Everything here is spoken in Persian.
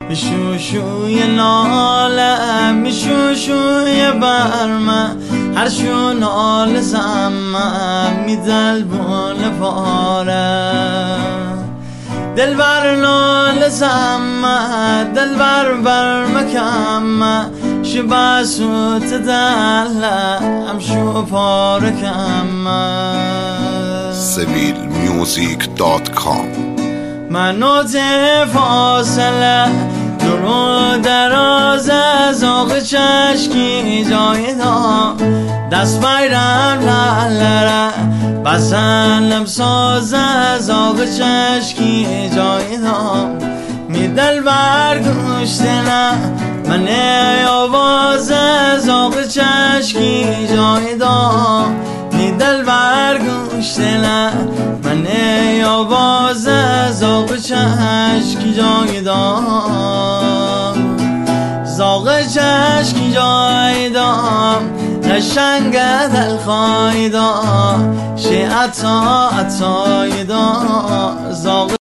میشوشوی ناله میشوشوی برمه هر شو ناله زمه میدل بونه پاره دلبر ناله زمه دلبر برمه کمه شبه سوت دله همشو پاره کمه civilmusic.com منوت فاصله درو دراز از آق چشکی جای دا دست بیرم لالره بسنم ساز از آق چشکی جای دا می دل برگوشته نه من آواز از آق چشکی جای دا می دل برگوشته نه من آواز زاغ چشکی جای دا زاغ چشکی جای دا قشنگ دل خواهی دا شی عطا عطای دا زاغ